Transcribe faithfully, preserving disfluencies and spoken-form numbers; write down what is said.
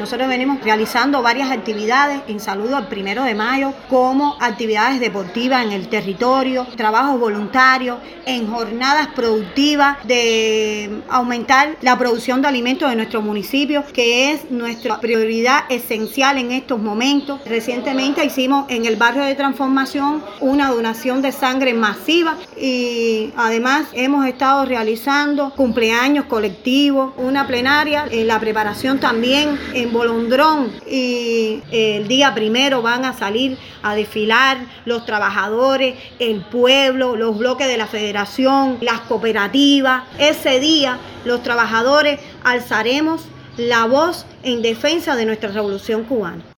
Nosotros venimos realizando varias actividades en saludo al primero de mayo, como actividades deportivas en el territorio, trabajos voluntarios, en jornadas productivas de aumentar la producción de alimentos de nuestro municipio, que es nuestra prioridad esencial en estos momentos. Recientemente hicimos en el barrio de Transformación una donación de sangre masiva y además hemos estado realizando cumpleaños colectivos, una plenaria, en la preparación también en Bolondrón, y el día primero van a salir a desfilar los trabajadores, el pueblo, los bloques de la federación, las cooperativas. Ese día los trabajadores alzaremos la voz en defensa de nuestra revolución cubana.